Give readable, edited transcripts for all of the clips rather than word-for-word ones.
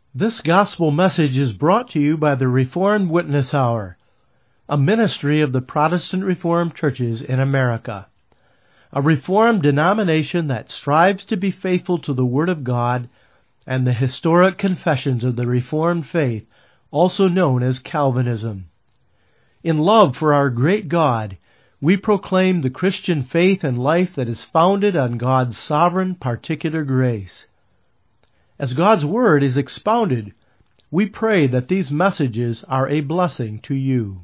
This gospel message is brought to you by the Reformed Witness Hour, a ministry of the Protestant Reformed churches in America. A Reformed denomination that strives to be faithful to the Word of God and the historic confessions of the Reformed faith, also known as Calvinism. In love for our great God, we proclaim the Christian faith and life that is founded on God's sovereign particular grace. As God's Word is expounded, we pray that these messages are a blessing to you.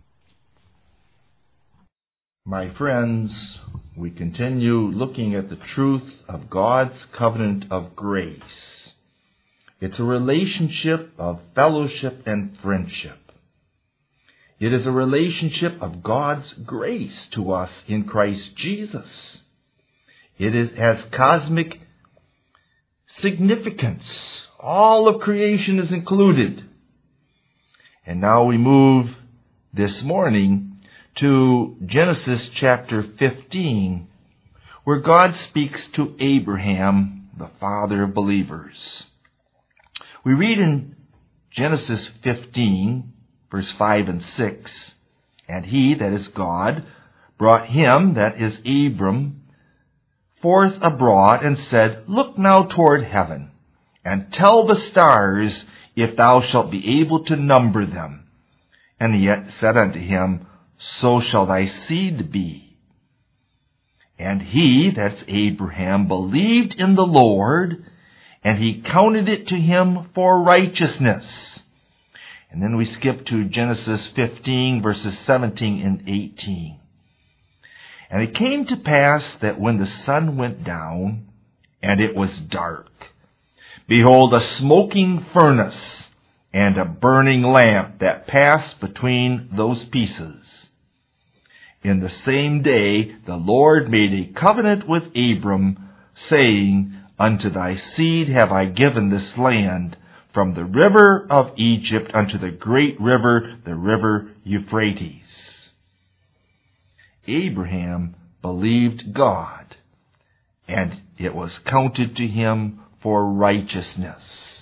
My friends, we continue looking at the truth of God's covenant of grace. It's a relationship of fellowship and friendship. It is a relationship of God's grace to us in Christ Jesus. It has cosmic significance. All of creation is included. And now we move this morning to Genesis chapter 15, where God speaks to Abraham, the father of believers. We read in Genesis 15, verse 5 and 6, "And he," that is God, "brought him," that is Abram, "forth abroad, and said, Look now toward heaven, and tell the stars, if thou shalt be able to number them. And he said unto him, So shall thy seed be. And he," that's Abraham, "believed in the Lord, and he counted it to him for righteousness." And then we skip to Genesis 15, verses 17 and 18. "And it came to pass that when the sun went down, and it was dark, behold, a smoking furnace and a burning lamp that passed between those pieces. In the same day the Lord made a covenant with Abram, saying, Unto thy seed have I given this land, from the river of Egypt unto the great river, the river Euphrates." Abraham believed God, and it was counted to him for righteousness.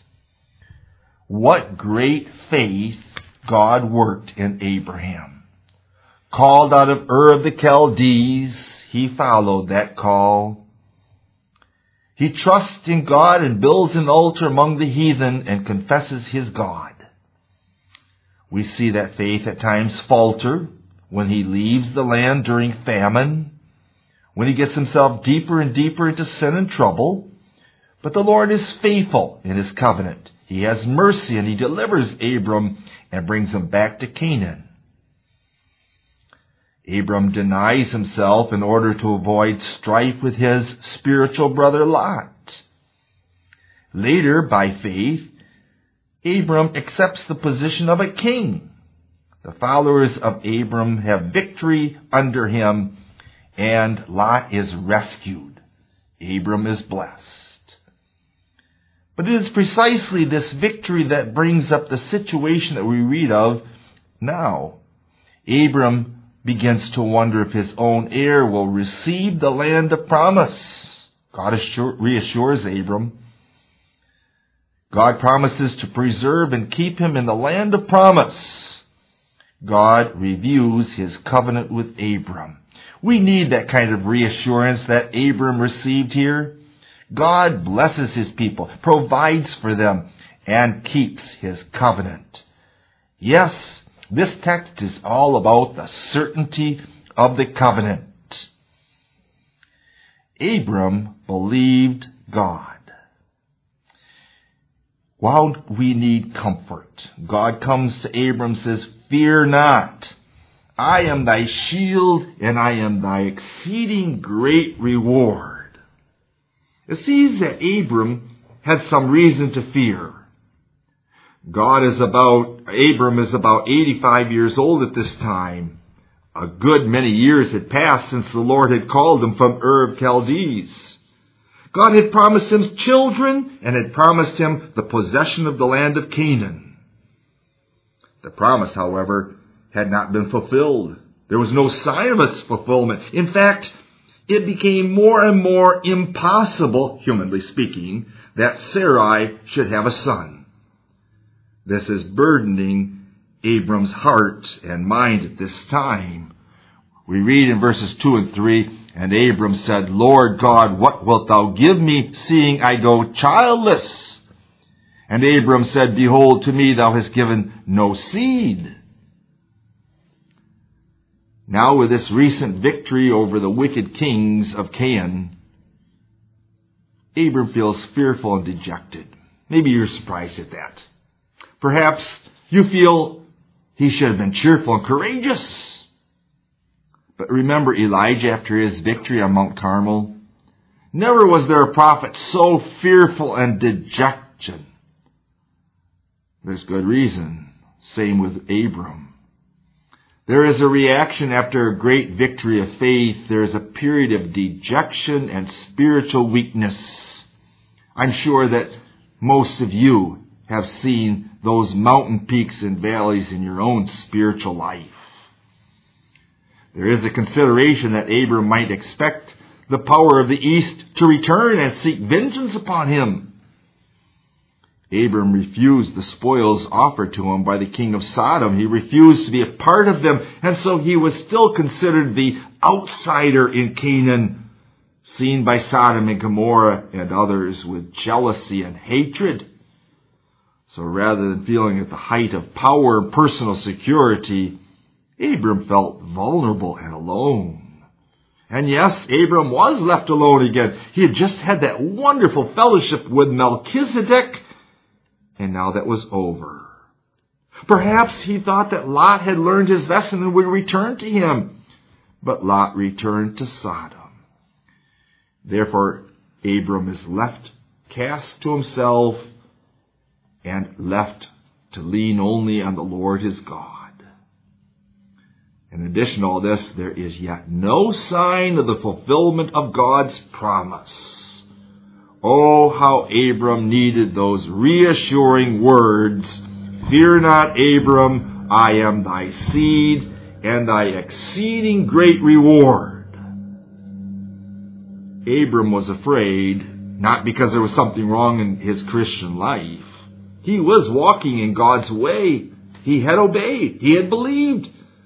What great faith God worked in Abraham. Called out of Ur of the Chaldees, he followed that call. He trusts in God and builds an altar among the heathen and confesses his God. We see that faith at times falter when he leaves the land during famine, when he gets himself deeper and deeper into sin and trouble. But the Lord is faithful in his covenant. He has mercy, and he delivers Abram and brings him back to Canaan. Abram denies himself in order to avoid strife with his spiritual brother Lot. Later, by faith, Abram accepts the position of a king. The followers of Abram have victory under him, and Lot is rescued. Abram is blessed. But it is precisely this victory that brings up the situation that we read of now. Abram begins to wonder if his own heir will receive the land of promise. God reassures Abram. God promises to preserve and keep him in the land of promise. God reviews his covenant with Abram. We need that kind of reassurance that Abram received here. God blesses his people, provides for them, and keeps his covenant. Yes, this text is all about the certainty of the covenant. Abram believed God. While we need comfort, God comes to Abram and says, "Fear not. I am thy shield, and I am thy exceeding great reward." It seems that Abram had some reason to fear. Abram is about 85 years old at this time. A good many years had passed since the Lord had called him from Ur of Chaldees. God had promised him children and had promised him the possession of the land of Canaan. The promise, however, had not been fulfilled. There was no sign of its fulfillment. In fact, it became more and more impossible, humanly speaking, that Sarai should have a son. This is burdening Abram's heart and mind at this time. We read in verses 2 and 3, "And Abram said, Lord God, what wilt thou give me, seeing I go childless? And Abram said, Behold, to me thou hast given no seed." Now with this recent victory over the wicked kings of Canaan, Abram feels fearful and dejected. Maybe you're surprised at that. Perhaps you feel he should have been cheerful and courageous. But remember Elijah after his victory on Mount Carmel? Never was there a prophet so fearful and dejected. There's good reason. Same with Abram. There is a reaction after a great victory of faith. There is a period of dejection and spiritual weakness. I'm sure that most of you have seen those mountain peaks and valleys in your own spiritual life. There is a consideration that Abram might expect the power of the east to return and seek vengeance upon him. Abram refused the spoils offered to him by the king of Sodom. He refused to be a part of them, and so he was still considered the outsider in Canaan, seen by Sodom and Gomorrah and others with jealousy and hatred. So rather than feeling at the height of power and personal security, Abram felt vulnerable and alone. And yes, Abram was left alone again. He had just had that wonderful fellowship with Melchizedek, and now that was over. Perhaps he thought that Lot had learned his lesson and would return to him. But Lot returned to Sodom. Therefore, Abram is left cast to himself and left to lean only on the Lord his God. In addition to all this, there is yet no sign of the fulfillment of God's promise. Oh, how Abram needed those reassuring words, "Fear not, Abram, I am thy seed and thy exceeding great reward." Abram was afraid, not because there was something wrong in his Christian life. He was walking in God's way. He had obeyed. He had believed.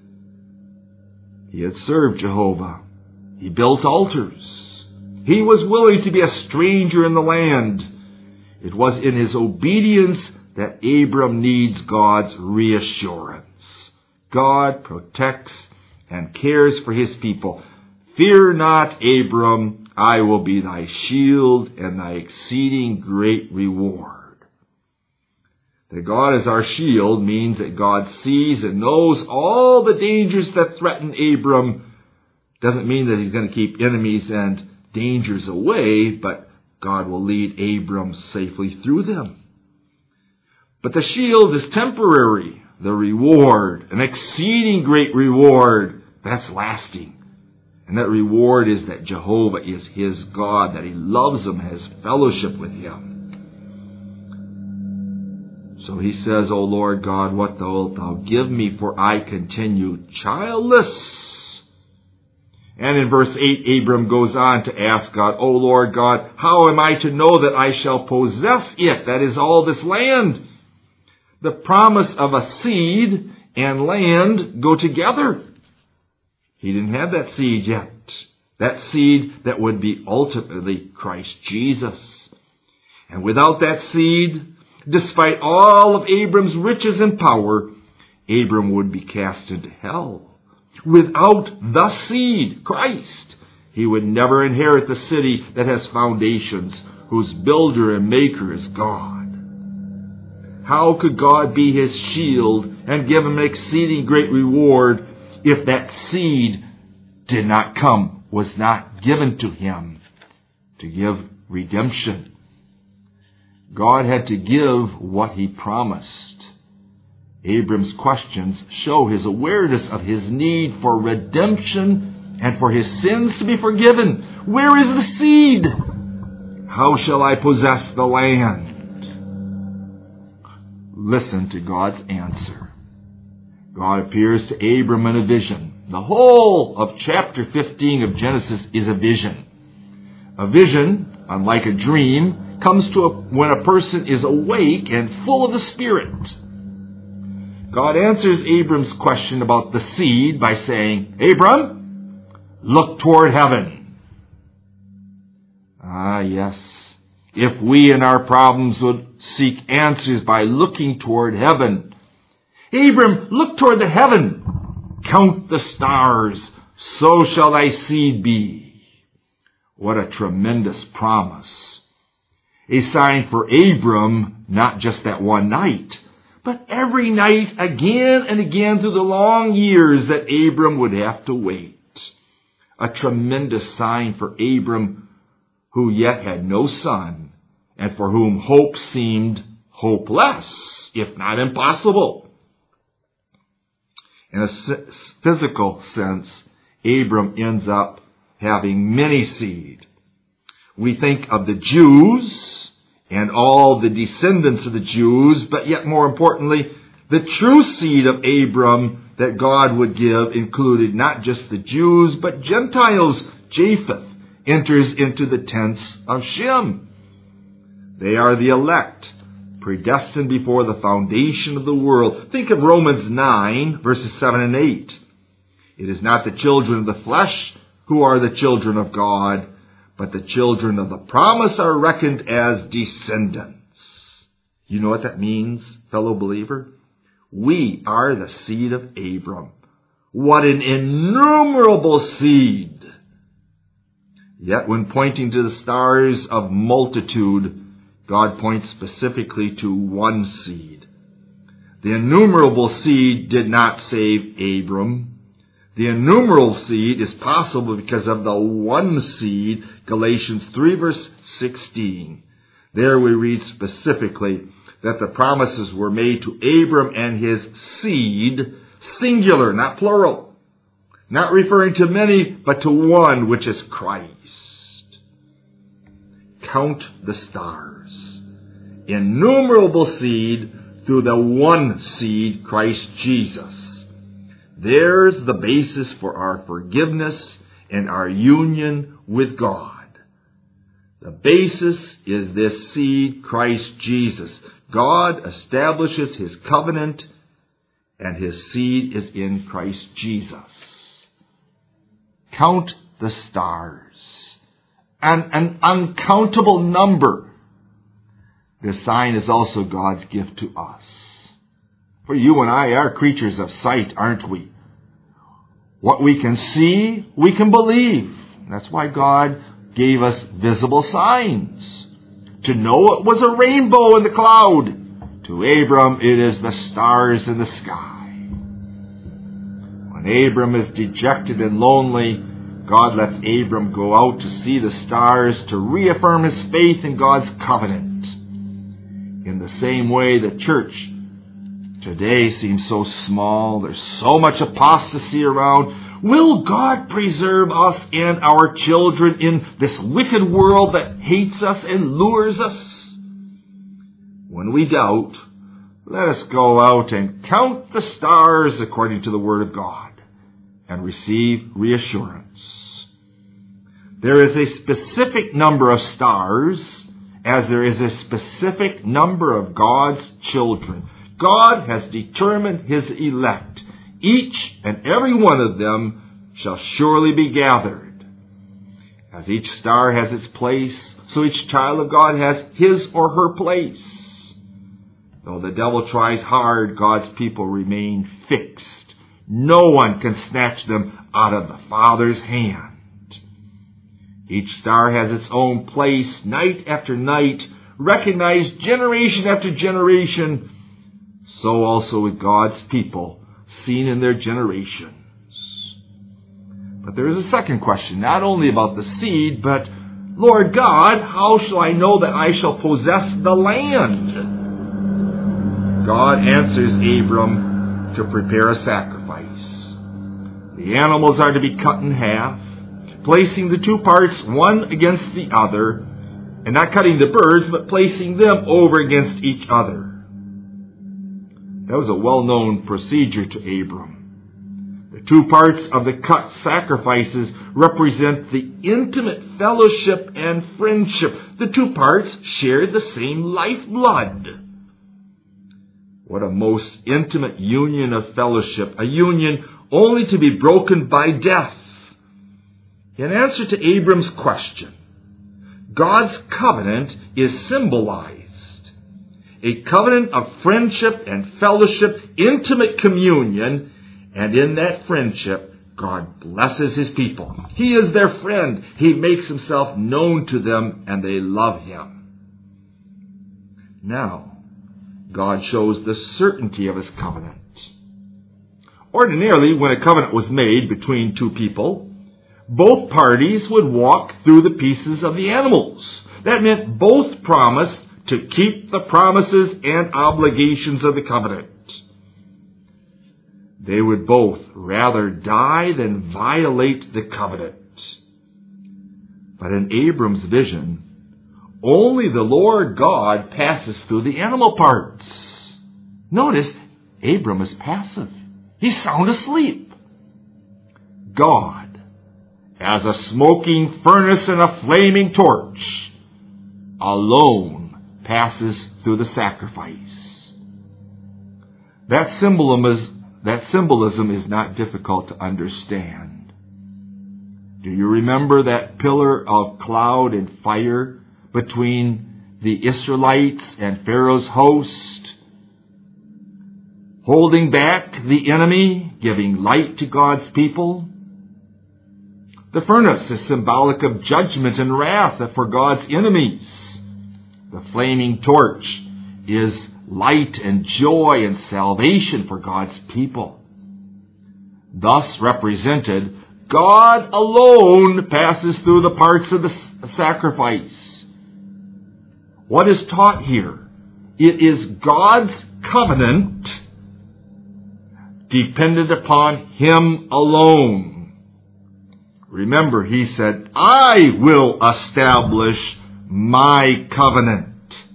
He had served Jehovah. He built altars. He was willing to be a stranger in the land. It was in his obedience that Abram needs God's reassurance. God protects and cares for his people. "Fear not, Abram, I will be thy shield and thy exceeding great reward." That God is our shield means that God sees and knows all the dangers that threaten Abram. Doesn't mean that he's going to keep enemies and dangers away, but God will lead Abram safely through them. But the shield is temporary. The reward, an exceeding great reward, that's lasting. And that reward is that Jehovah is his God, that he loves him, has fellowship with him. So he says, "O Lord God, what wilt thou give me, for I continue childless?" And in verse 8, Abram goes on to ask God, "O Lord God, how am I to know that I shall possess it?" That is all this land. The promise of a seed and land go together. He didn't have that seed yet. That seed that would be ultimately Christ Jesus. And without that seed, despite all of Abram's riches and power, Abram would be cast into hell. Without the seed, Christ, he would never inherit the city that has foundations, whose builder and maker is God. How could God be his shield and give him an exceeding great reward if that seed did not come, was not given to him to give redemption? God had to give what he promised. Abram's questions show his awareness of his need for redemption and for his sins to be forgiven. Where is the seed? How shall I possess the land? Listen to God's answer. God appears to Abram in a vision. The whole of chapter 15 of Genesis is a vision. A vision, unlike a dream, comes to when a person is awake and full of the Spirit. God answers Abram's question about the seed by saying, Abram, look toward heaven. Ah, yes. If we in our problems would seek answers by looking toward heaven. Abram, look toward the heaven. Count the stars. So shall thy seed be. What a tremendous promise. A sign for Abram, not just that one night, but every night again and again through the long years that Abram would have to wait. A tremendous sign for Abram, who yet had no son, and for whom hope seemed hopeless, if not impossible. In a physical sense, Abram ends up having many seed. We think of the Jews and all the descendants of the Jews, but yet more importantly, the true seed of Abram that God would give included not just the Jews, but Gentiles. Japheth enters into the tents of Shem. They are the elect, predestined before the foundation of the world. Think of Romans 9, verses 7 and 8. It is not the children of the flesh who are the children of God, but the children of the promise are reckoned as descendants. You know what that means, fellow believer? We are the seed of Abram. What an innumerable seed! Yet when pointing to the stars of multitude, God points specifically to one seed. The innumerable seed did not save Abram. The innumerable seed is possible because of the one seed, Galatians 3 verse 16. There we read specifically that the promises were made to Abram and his seed, singular, not plural. Not referring to many, but to one, which is Christ. Count the stars. Innumerable seed through the one seed, Christ Jesus. There's the basis for our forgiveness and our union with God. The basis is this seed, Christ Jesus. God establishes His covenant, and His seed is in Christ Jesus. Count the stars. An uncountable number. This sign is also God's gift to us. For you and I are creatures of sight, aren't we? What we can see, we can believe. That's why God gave us visible signs. To Noah, it was a rainbow in the cloud. To Abram, it is the stars in the sky. When Abram is dejected and lonely, God lets Abram go out to see the stars to reaffirm his faith in God's covenant. In the same way, the church today seems so small. There's so much apostasy around. Will God preserve us and our children in this wicked world that hates us and lures us? When we doubt, let us go out and count the stars according to the Word of God and receive reassurance. There is a specific number of stars as there is a specific number of God's children. God has determined His elect. Each and every one of them shall surely be gathered. As each star has its place, so each child of God has his or her place. Though the devil tries hard, God's people remain fixed. No one can snatch them out of the Father's hand. Each star has its own place, night after night, recognized generation after generation. So also with God's people, seen in their generations. But there is a second question, not only about the seed, but, Lord God, how shall I know that I shall possess the land? God answers Abram to prepare a sacrifice. The animals are to be cut in half, placing the two parts one against the other, and not cutting the birds, but placing them over against each other. That was a well-known procedure to Abram. The two parts of the cut sacrifices represent the intimate fellowship and friendship. The two parts shared the same lifeblood. What a most intimate union of fellowship, a union only to be broken by death. In answer to Abram's question, God's covenant is symbolized. A covenant of friendship and fellowship, intimate communion, and in that friendship, God blesses His people. He is their friend. He makes Himself known to them, and they love Him. Now, God shows the certainty of His covenant. Ordinarily, when a covenant was made between two people, both parties would walk through the pieces of the animals. That meant both promised to keep the promises and obligations of the covenant. They would both rather die than violate the covenant. But in Abram's vision, only the Lord God passes through the animal parts. Notice, Abram is passive. He's sound asleep. God, as a smoking furnace and a flaming torch, alone passes through the sacrifice. That symbolism is not difficult to understand. Do you remember that pillar of cloud and fire between the Israelites and Pharaoh's host, holding back the enemy, giving light to God's people? The furnace is symbolic of judgment and wrath for God's enemies. The flaming torch is light and joy and salvation for God's people. Thus represented, God alone passes through the parts of the sacrifice. What is taught here? It is God's covenant dependent upon Him alone. Remember, He said, I will establish my covenant.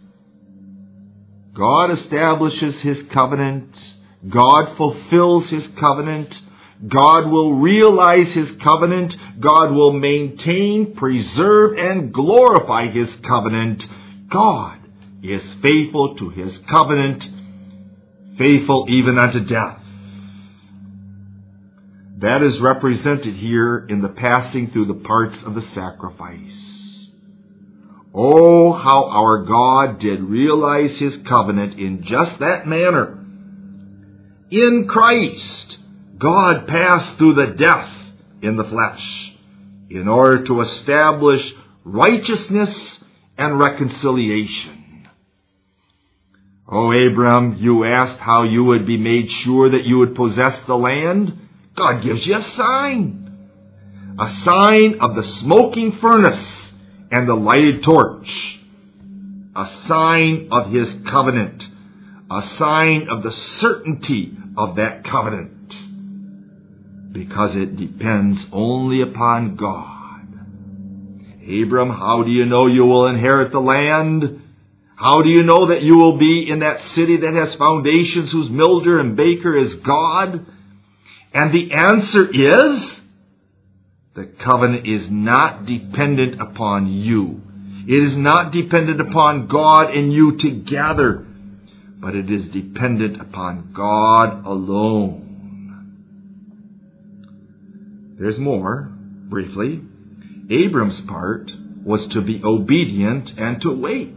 God establishes His covenant. God fulfills His covenant. God will realize His covenant. God will maintain, preserve, and glorify His covenant. God is faithful to His covenant, faithful even unto death. That is represented here in the passing through the parts of the sacrifice. Oh, how our God did realize His covenant in just that manner. In Christ, God passed through the death in the flesh in order to establish righteousness and reconciliation. Oh, Abram, you asked how you would be made sure that you would possess the land. God gives you a sign of the smoking furnace and the lighted torch, a sign of His covenant, a sign of the certainty of that covenant, because it depends only upon God. Abram, how do you know you will inherit the land? How do you know that you will be in that city that has foundations, whose builder and baker is God? And the answer is, the covenant is not dependent upon you. It is not dependent upon God and you together, but it is dependent upon God alone. There's more, briefly. Abram's part was to be obedient and to wait.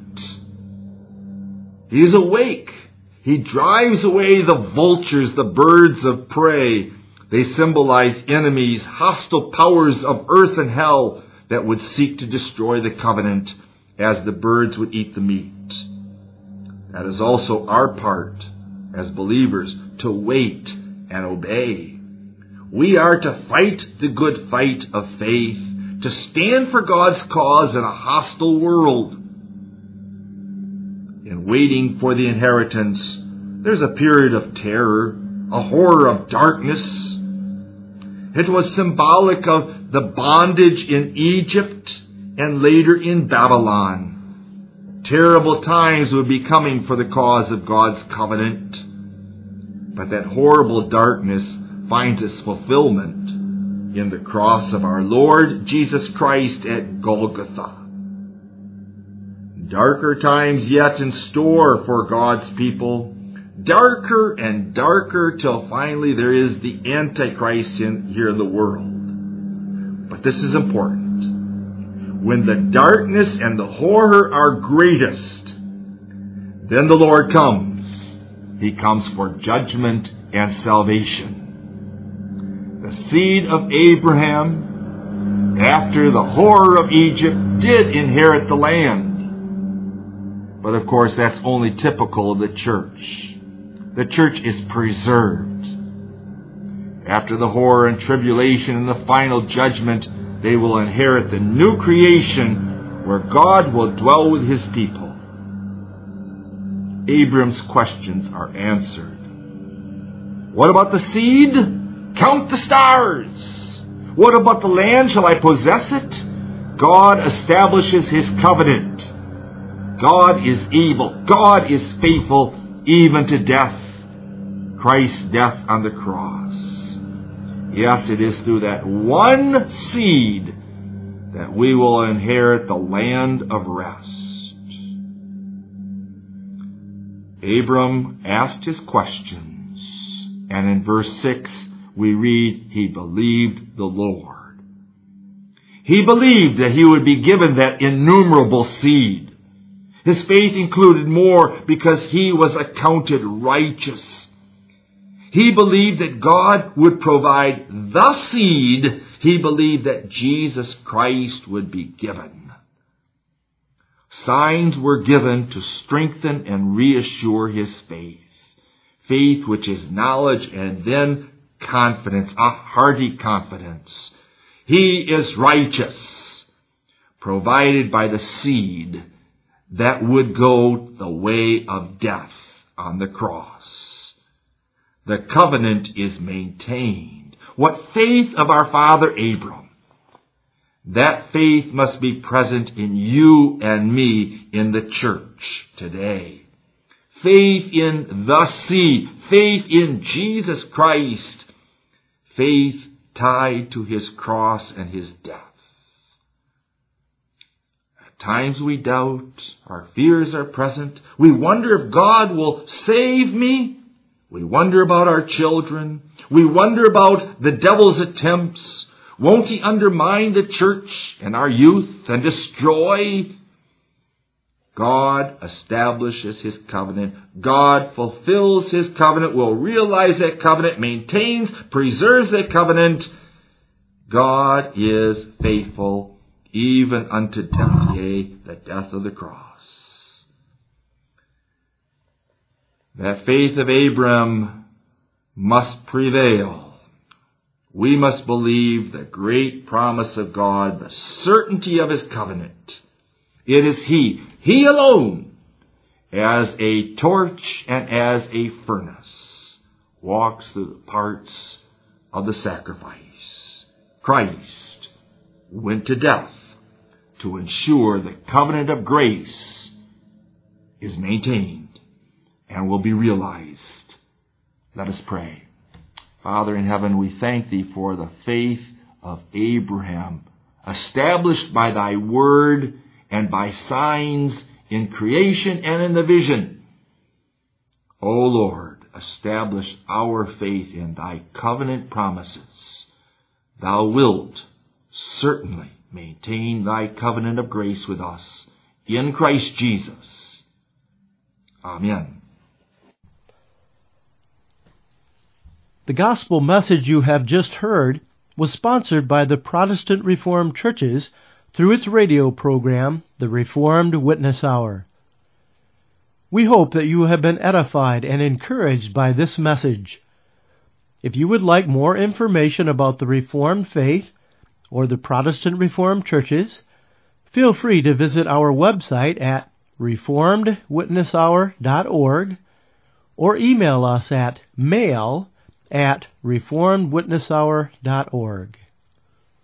He is awake. He drives away the vultures, the birds of prey. They symbolize enemies, hostile powers of earth and hell that would seek to destroy the covenant as the birds would eat the meat. That is also our part as believers, to wait and obey. We are to fight the good fight of faith, to stand for God's cause in a hostile world. In waiting for the inheritance, there's a period of terror, a horror of darkness. It was symbolic of the bondage in Egypt and later in Babylon. Terrible times would be coming for the cause of God's covenant. But that horrible darkness finds its fulfillment in the cross of our Lord Jesus Christ at Golgotha. Darker times yet in store for God's people. darker and darker till finally there is the Antichrist here in the world. But this is important. When the darkness and the horror are greatest, then the Lord comes. He comes for judgment and salvation. The seed of Abraham, after the horror of Egypt, did inherit the land. But of course, that's only typical of the church. The church is preserved. After the horror and tribulation and the final judgment, they will inherit the new creation where God will dwell with His people. Abram's questions are answered. What about the seed? Count the stars. What about the land? Shall I possess it? God establishes His covenant. God is able. God is faithful even to death. Christ's death on the cross. Yes, it is through that one seed that we will inherit the land of rest. Abram asked his questions, and in verse 6 we read, he believed the Lord. He believed that he would be given that innumerable seed. His faith included more because he was accounted righteous. He believed that God would provide the seed. He believed that Jesus Christ would be given. Signs were given to strengthen and reassure his faith. Faith which is knowledge and then confidence, a hearty confidence. He is righteous, provided by the seed that would go the way of death on the cross. The covenant is maintained. What faith of our father Abram? That faith must be present in you and me in the church today. Faith in the seed. Faith in Jesus Christ. Faith tied to His cross and His death. At times we doubt. Our fears are present. We wonder if God will save me. We wonder about our children. We wonder about the devil's attempts. Won't he undermine the church and our youth and destroy? God establishes His covenant. God fulfills His covenant, will realize that covenant, maintains, preserves that covenant. God is faithful even unto death, yea, the death of the cross. That faith of Abram must prevail. We must believe the great promise of God, the certainty of His covenant. It is He alone, as a torch and as a furnace, walks through the parts of the sacrifice. Christ went to death to ensure the covenant of grace is maintained and will be realized. Let us pray. Father in heaven, we thank Thee for the faith of Abraham, established by Thy word and by signs in creation and in the vision. O Lord, establish our faith in Thy covenant promises. Thou wilt certainly maintain Thy covenant of grace with us in Christ Jesus. Amen. The gospel message you have just heard was sponsored by the Protestant Reformed Churches through its radio program, The Reformed Witness Hour. We hope that you have been edified and encouraged by this message. If you would like more information about the Reformed faith or the Protestant Reformed Churches, feel free to visit our website at reformedwitnesshour.org or email us at mail@reformedwitnesshour.org.